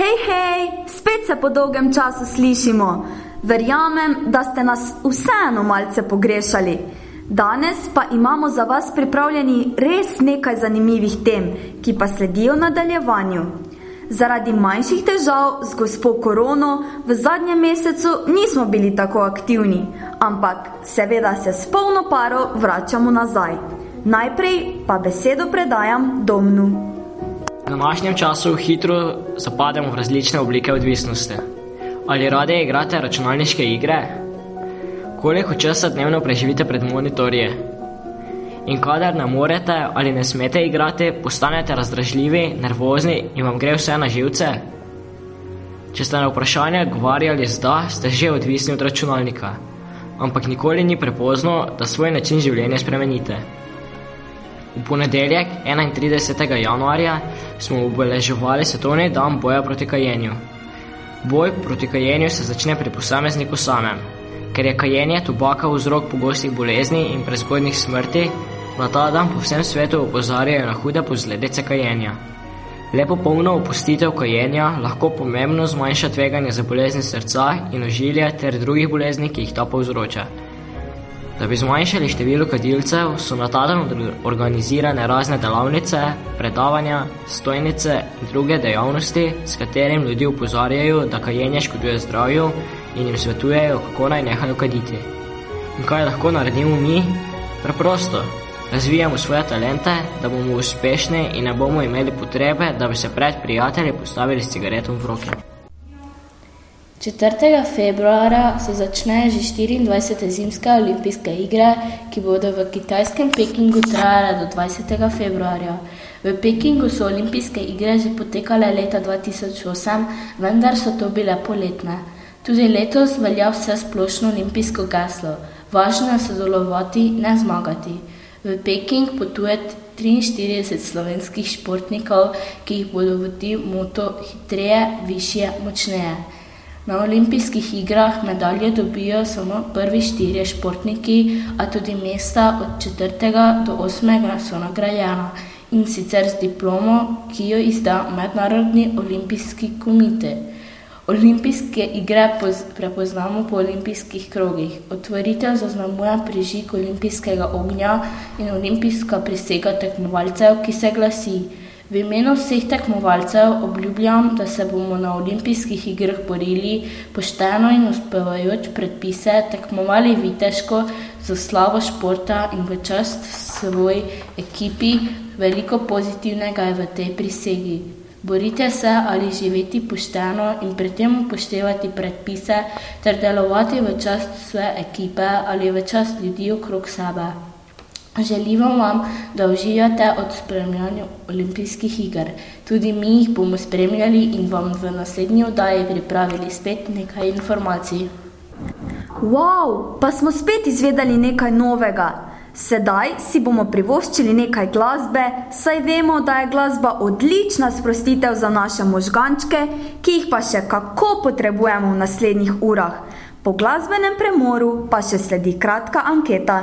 Hej, spet se po dolgem času slišimo. Verjamem, da ste nas vseeno malce pogrešali. Danes pa imamo za vas pripravljeni res nekaj zanimivih tem, ki pa sledijo nadaljevanju. Zaradi manjših težav z gospo Korono v zadnjem mesecu nismo bili tako aktivni, ampak seveda se s polno paro vračamo nazaj. Najprej pa besedo predajam Domnu. V današnjem času hitro zapademo v različne oblike odvisnosti. Ali radi igrate računalniške igre? Koliko časa dnevno preživite pred monitorje? In kadar ne morete ali ne smete igrati, postanete razdražljivi, nervozni in vam gre vse na živce? Če ste na vprašanje odgovarjali z da, ste že odvisni od računalnika. Ampak nikoli ni prepozno, da svoj način življenja spremenite. V ponedeljek, 31. januarja, smo obeleževali svetovni dan boja proti kajenju. Boj proti kajenju se začne pri posamezniku samem. Ker je kajenje tobaka vzrok pogostih bolezni in prezgodnjih smrti, na ta dan po vsem svetu opozarjajo na hude posledice kajenja. Le popolna opustitev kajenja lahko pomembno zmanjša tveganje za bolezni srca in ožilja ter drugih bolezni, ki jih ta povzroča. Da bi zmanjšali število kadilcev, so na ta dan organizirane razne delavnice, predavanja, stojnice in druge dejavnosti, s katerim ljudi opozarjajo, da kajenje škoduje zdravju in jim svetujejo, kako naj nehajo kaditi. In kaj lahko naredimo mi? Preprosto. Razvijamo svoje talente, da bomo uspešni in ne bomo imeli potrebe, da bi se pred prijatelji postavili s cigaretom v roke. 4. februarja se začnejo že 24. zimske olimpijske igre, ki bodo v kitajskem Pekingu trajale do 20. februarja. V Pekingu so olimpijske igre že potekale leta 2008, vendar so to bile poletne. Tudi letos velja vse splošno olimpijsko geslo. Važno je sodelovati, ne zmagati. V Peking potuje 43 slovenskih športnikov, ki jih bodo vodil moto hitreje, višje, močneje. Na olimpijskih igrah medalje dobijo samo prvi 4 športniki, a tudi mesta od 4. do 8. so nagrajena, in sicer z diplomo, ki jo izda Mednarodni olimpijski komite. Olimpijske igre prepoznamo po olimpijskih krogih. Otvoritev zaznamuje prižig olimpijskega ognja in olimpijska prisega tekmovalcev, ki se glasi: v imenu vseh tekmovalcev obljubljam, da se bomo na olimpijskih igrah borili pošteno in uspevajoč predpise, tekmovali viteško za slavo športa in v čast svoj ekipi. Veliko pozitivnega je v tej prisegi. Borite se ali živeti pošteno in pri tem upoštevati predpise ter delovati v čast svoje ekipe ali v čast ljudi okrog sebe. Želimo vam, da uživate od spremljanja olimpijskih iger. Tudi mi jih bomo spremljali in vam v naslednji oddaji pripravili spet nekaj informacij. Wow, pa smo spet izvedeli nekaj novega. Sedaj si bomo privoščili nekaj glasbe, saj vemo, da je glasba odlična sprostitev za naše možgančke, ki jih pa še kako potrebujemo v naslednjih urah. Po glasbenem premoru pa še sledi kratka anketa.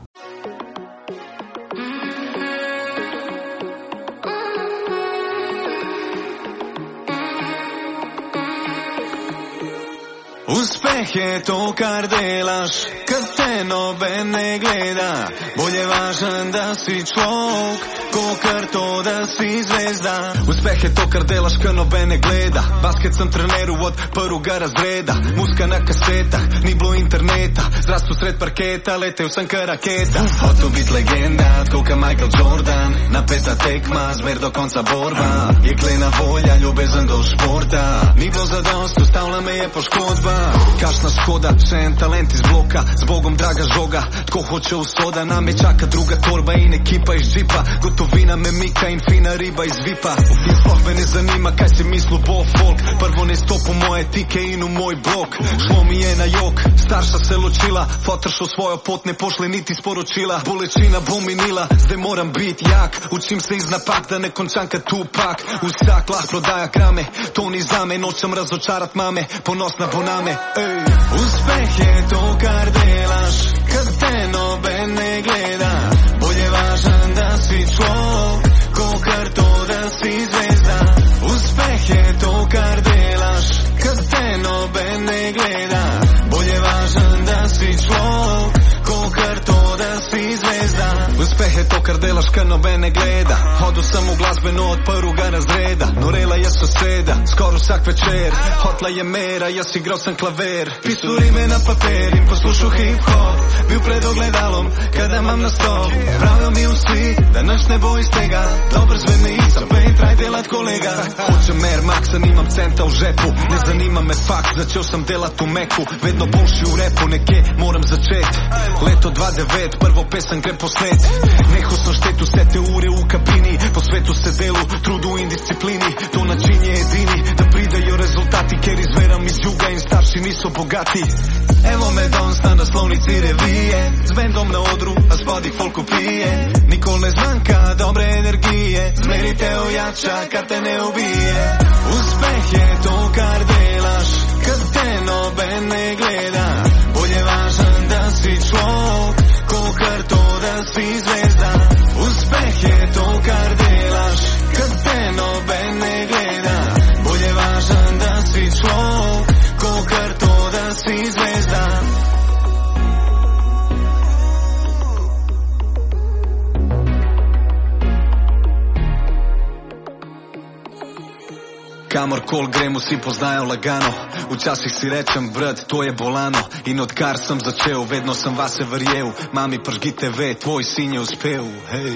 Uspeh je to, kar delaš, kad te noben ne gleda. Bolje važan, da si človek, kokar to, da si zvezda. Uspeh je to, kar delaš, kad noben ne gleda. Basket sem treneru od prvega razreda. Muska na kasetah, ni bilo interneta. Zrastu sred parketa, letel sem ka raketa. Hotel bit legenda, tako ka Michael Jordan. Napeta tekma, zmer do konca borba. Jeklena volja, ljubezen do športa. Ni bilo zadost, ustavila me je poškodba. Kašna škoda, še en talent iz bloka. Z Bogom draga žoga, tako hoče usoda. Name čaka druga torba in ekipa iz džipa. Gotovina me mika in fina riba iz vipa. In sploh me ne zanima, kaj si mislil bo folk. Prvo ne stopu moje tike in v moj blok. Šlo mi je na jok, starša se ločila. Fotor šel svojo pot, ne pošle niti sporočila. Bolečina bo minila, zdaj moram biti jak. Učim se iz napak, da ne končam kad Tupak. Vsak lah prodaja grame, to ni zame. Nočem razočarat mame, ponosna bo name. Ej. Uspeh je to, kar delaš, kad te noben ne gleda. Bolje važan, da si človek, kokar to, da si zvezda. Uspeh je to, kar delaš. delaš, kar noben ne gleda. Hodil sem v glasbeno od prvega razreda, norela je soseda, skoro vsak večer. Hotla je mera, jaz igral sem klaver, pisal rime na papir in poslušal hip-hop. Bil pred ogledalom, kada imam nastop. Pravijo mi vsi, da nič ne bo iz tega. Dober zveni, sem pej traj delat kolega. Hočem Air Maxa, nimam centa v žepu. Ne zanima me fakt, začel sem delat v Meku. Vedno boljši v repu, nekje moram začet. Leto 2009, prvo pesem grem posnet. Nehal sem štet vse te ure v kabini. Po svetu se delu, trudu in disciplini. To način je edini, da pridejo rezultati, ker izveram iz juga in starši niso bogati. Evo me danes na naslovnici revije, z bendom na odru, a spodih folku pije. Nikol ne zmanjka dobre energije, zmeri te ojača, kar te ne ubije. Uspeh je to, kar delaš, kad te noben ne gleda. Bolje važan, da si človek, kokar to, da si zvezda. Uspeh je to, kar delaš, kad te noben ne gleda. Bolje važan, da si človek, kokar to, da si zvezda. Kamorkol grem, vsi poznajo lagano. Včasih si rečem, brat, to je bolano. In odkar sem začel, vedno sem vase verjel. Mami, pržgi TV, tvoj sin je uspel, hej.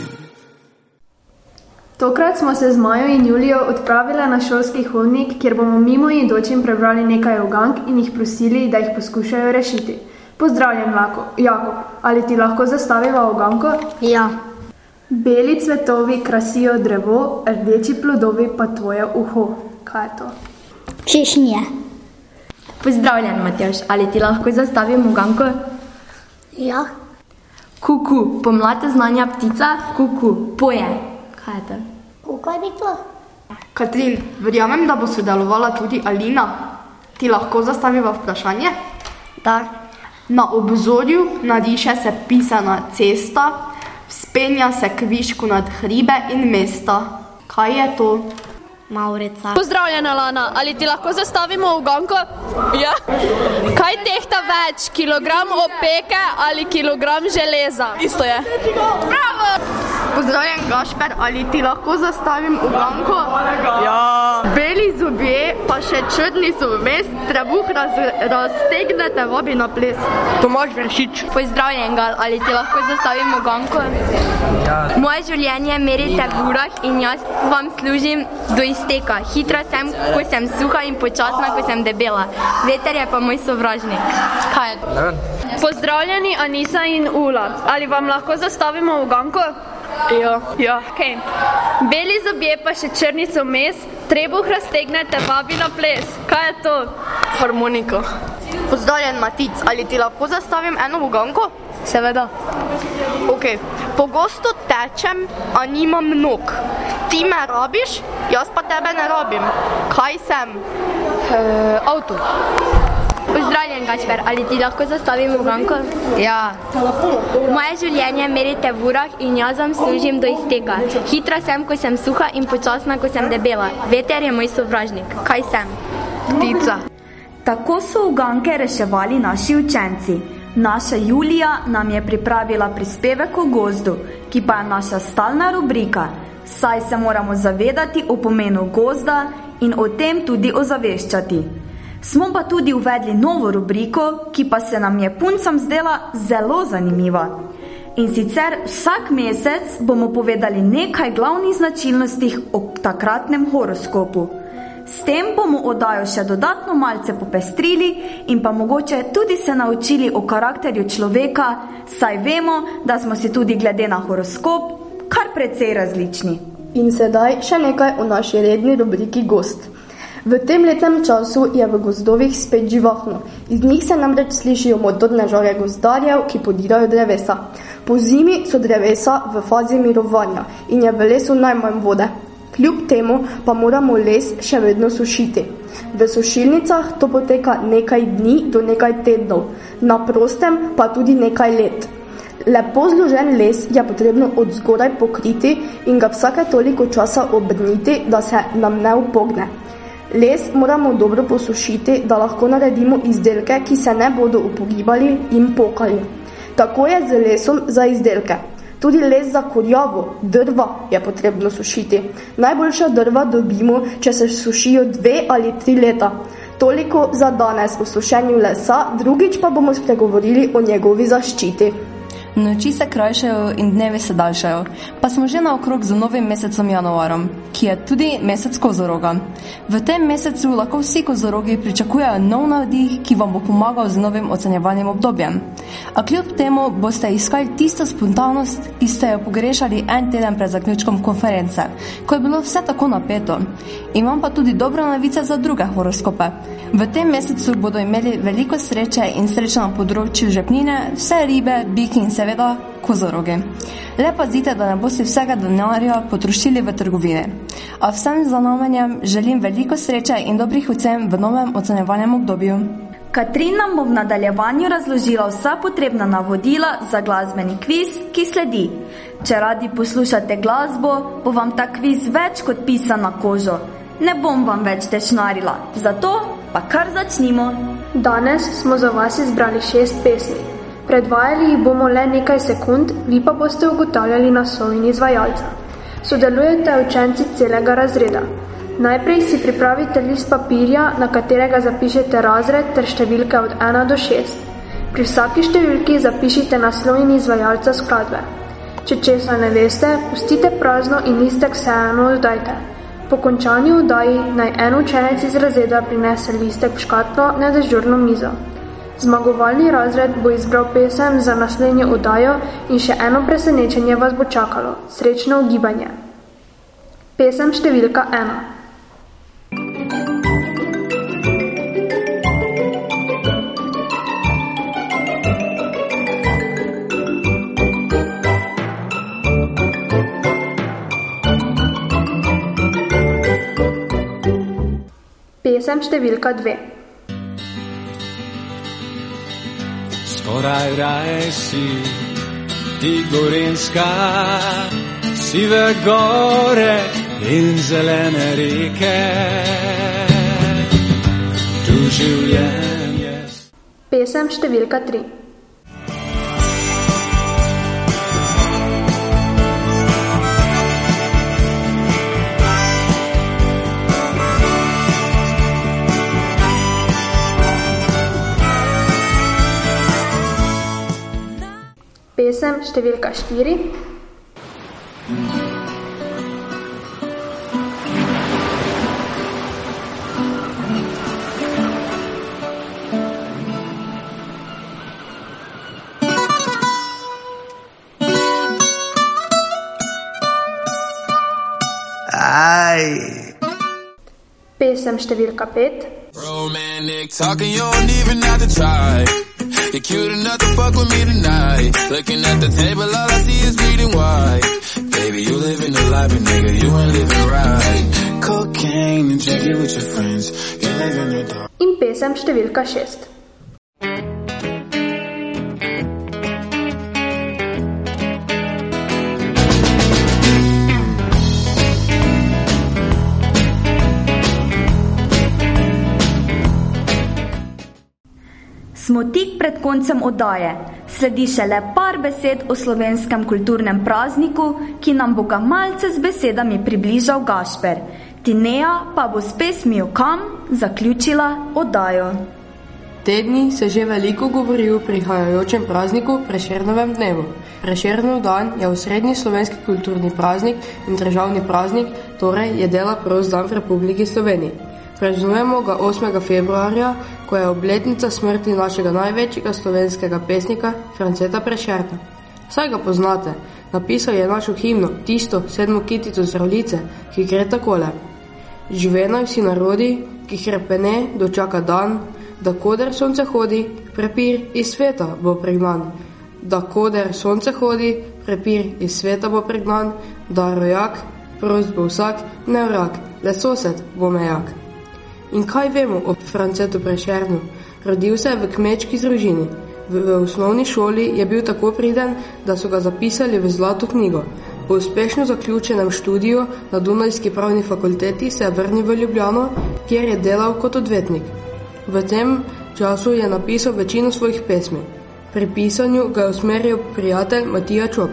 Tokrat smo se z Majo in Julijo odpravile na šolski hodnik, kjer bomo mimo in dočim prebrali nekaj ugank in jih prosili, da jih poskušajo rešiti. Pozdravljen, Jakob, ali ti lahko zastaviva uganko? Ja. Beli cvetovi krasijo drevo, rdeči plodovi pa tvoje uho. Kaj je to? Češnje. Pozdravljen, Matjaž, ali ti lahko zastavim uganko? Ja. Kuku, pomlad znanja ptica, kuku, poje. Kaj je to? Kaj bi to? Katrin, verjamem, da bo sodelovala tudi Alina. Ti lahko zastaviva vprašanje? Da. Na obzorju nadiše se pisana cesta, vzpenja se kvišku nad hribe in mesta. Kaj je to? Maurica. Pozdravljena, Lana, ali ti lahko zastavimo uganko? Ja. Kaj tehta več, kilogram opeke ali kilogram železa? Isto je. Bravo! Pozdravljen, Gašper, ali ti lahko zastavim uganko? Ja. Beli zobje, pa še črni so vmes, trebuh raztegnete, vabi na ples. Tomaž Vršič. Pozdravljen, Gal, ali ti lahko zastavim uganko? Ja. Moje življenje merite v urah in jaz vam služim do izteka. Hitra sem, ko sem suha in počasna, ko sem debela. Veter je pa moj sovražnik. Kaj je to? Pozdravljeni, Anisa in Ula. Ali vam lahko zastavimo uganko? Ja. Okay. Beli zobje pa še črni so vmes, trebuh raztegnete, vabi na ples. Kaj je to? Harmoniko. Pozdravljen, Matic, ali ti lahko zastavim eno uganko? Seveda. Ok, pogosto tečem, a nimam nog. Ti me rabiš, jaz pa tebe ne rabim. Kaj sem? Avto. Pozdravljen, Gašper, ali ti lahko zastavim uganko? Ja. Moje življenje merite v urah in jaz vam služim do izteka. Hitra sem, ko sem suha in počasna, ko sem debela. Veter je moj sovražnik. Kaj sem? Ptica. Tako so uganke reševali naši učenci. Naša Julija nam je pripravila prispevek o gozdu, ki pa je naša stalna rubrika, saj se moramo zavedati o pomenu gozda in o tem tudi ozaveščati. Smo pa tudi uvedli novo rubriko, ki pa se nam je puncam zdela zelo zanimiva. In sicer vsak mesec bomo povedali nekaj glavnih značilnosti o takratnem horoskopu. S tem bomo oddajo še dodatno malce popestrili in pa mogoče tudi se naučili o karakterju človeka, saj vemo, da smo si tudi glede na horoskop kar precej različni. In sedaj še nekaj o naši redni rubriki Gozd. V tem letnem času je v gozdovih spet živahno. Iz njih se namreč slišijo motorne žare gozdarjev, ki podirajo drevesa. Po zimi so drevesa v fazi mirovanja in je v lesu najmanj vode. Kljub temu pa moramo les še vedno sušiti. V sušilnicah to poteka nekaj dni do nekaj tednov, na prostem pa tudi nekaj let. Lepo zložen les je potrebno od zgoraj pokriti in ga vsake toliko časa obrniti, da se nam ne upogne. Les moramo dobro posušiti, da lahko naredimo izdelke, ki se ne bodo upogibali in pokali. Tako je z lesom za izdelke. Tudi les za kurjavo, drva je potrebno sušiti. Najboljša drva dobimo, če se sušijo 2 ali 3 leta. Toliko za danes o sušenju lesa, drugič pa bomo spregovorili o njegovi zaščiti. Noči se krajšajo in dnevi se daljšajo, pa smo že naokrog z novim mesecem januarom, ki je tudi mesec kozoroga. V tem mesecu lahko vsi kozorogi pričakujejo nov navdih, ki vam bo pomagal z novim ocenjevanjem obdobjem. A kljub temu boste iskali tisto spontanost, ki ste jo pogrešali en teden pred zaključkom konference, ko je bilo vse tako napeto. Imam pa tudi dobro novice za druge horoskope. V tem mesecu bodo imeli veliko sreče in sreče na področju žepnine, vse ribe, biki in seveda kozorogi. Le pazite, da ne boste vsega denarja potrošili v trgovine. A vsem znamenjem želim veliko sreče in dobrih ocen v novem ocenjevalnem obdobju. Katrin nam bo v nadaljevanju razložila vsa potrebna navodila za glasbeni kviz, ki sledi. Če radi poslušate glasbo, bo vam ta kviz več kot pisan na kožo. Ne bom vam več tečnarila, zato pa kar začnimo. Danes smo za vas izbrali 6 pesmi. Predvajali jih bomo le nekaj sekund, vi pa boste ugotavljali naslov in izvajalca. Sodelujete učenci celega razreda. Najprej si pripravite list papirja, na katerega zapišete razred ter številke od 1 do 6. Pri vsaki številki zapišite naslov in izvajalca skladbe. Če česa ne veste, pustite prazno in listek vseeno oddajte. Po končanju oddaji naj en učenec iz razreda prinese listek v škatlo na dežurno mizo. Zmagovalni razred bo izbral pesem za naslednjo oddajo in še eno presenečenje vas bo čakalo. Srečno ugibanje. Pesem številka 1. Pesem številka 2. Skoraj raje si, ti Gorenjska, sive gore in zelene reke. Tu življenje. Pesem številka 3. Pesem številka 4. Pesem številka 5. Romantic talking, you don't even have to try. You're cute enough to fuck with me tonight. Looking at the table, all I see is bleeding white. Baby, you living the life, but nigga, you ain't living right. Cocaine and drinking with your friends. You living your dark. In pesem številka 6. Smo tik pred koncem oddaje. Sledi še le par besed o slovenskem kulturnem prazniku, ki nam bo ga malce z besedami približal Gašper. Tinea pa bo s pesmijo Kam zaključila oddajo. Te dni se že veliko govori o prihajajočem prazniku Prešernovem dnevu. Prešernov dan je osrednji slovenski kulturni praznik in državni praznik, torej je dela prost dan v Republiki Sloveniji. Praznujemo ga 8. februarja, ko je obletnica smrti našega največjega slovenskega pesnika Franceta Prešerna. Saj ga poznate, napisal je našo himno, tisto 7. kitico Zdravljice, ki gre takole. Živenaj vsi narodi, ki hrepene dočaka dan, da koder sonce hodi, prepir iz sveta bo pregnan. Da koder sonce hodi, prepir iz sveta bo pregnan, da rojak, prost bo vsak, ne vrak, le sosed bo mejak. In kaj vemo o Francetu Prešernu? Rodil se je v kmečki družini. V osnovni šoli je bil tako priden, da so ga zapisali v zlato knjigo. Po uspešno zaključenem študiju na Dunajski pravni fakulteti se je vrnil v Ljubljano, kjer je delal kot odvetnik. V tem času je napisal večino svojih pesmi. Pri pisanju ga je usmeril prijatelj Matija Čop.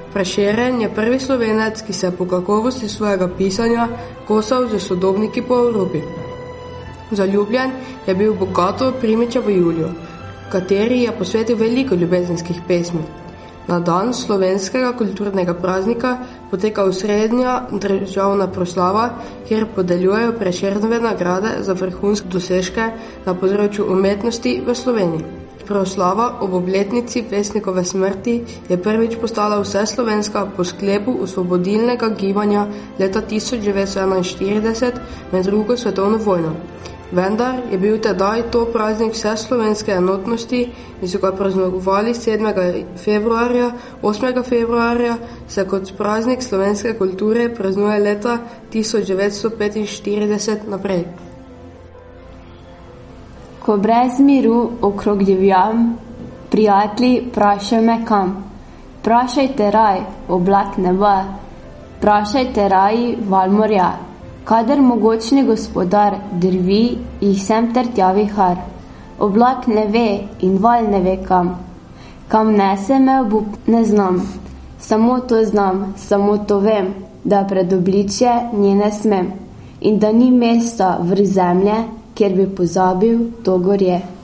Prešeren je prvi Slovenec, ki se je po kakovosti svojega pisanja kosal z sodobniki po Evropi. Zaljubljen je bil bogato Primičevo Julijo, kateri je posvetil veliko ljubezenskih pesmi. Na dan slovenskega kulturnega praznika poteka osrednja državna proslava, kjer podeljujejo Prešernove nagrade za vrhunske dosežke na področju umetnosti v Sloveniji. Proslava ob obletnici pesnikove smrti je prvič postala vseslovenska po sklepu osvobodilnega gibanja leta 1941 med drugo svetovno vojno. Vendar je bil tedaj to praznik vseslovenske enotnosti in so ga praznovali 7. februarja, 8. februarja se kot praznik slovenske kulture praznuje leta 1945 naprej. Ko brez miru okrog divjam, prijatelji, prašaj me kam. Prašajte raj, oblak neba, prašajte raji, val morja. Kadar mogočni gospodar drvi, jih sem ter tja vihar. Oblak ne ve in val ne ve kam. Kam nese me obup, ne znam. Samo to znam, samo to vem, da pred obličje nje ne smem. In da ni mesta vrh zemlje, kjer bi pozabil to gorje.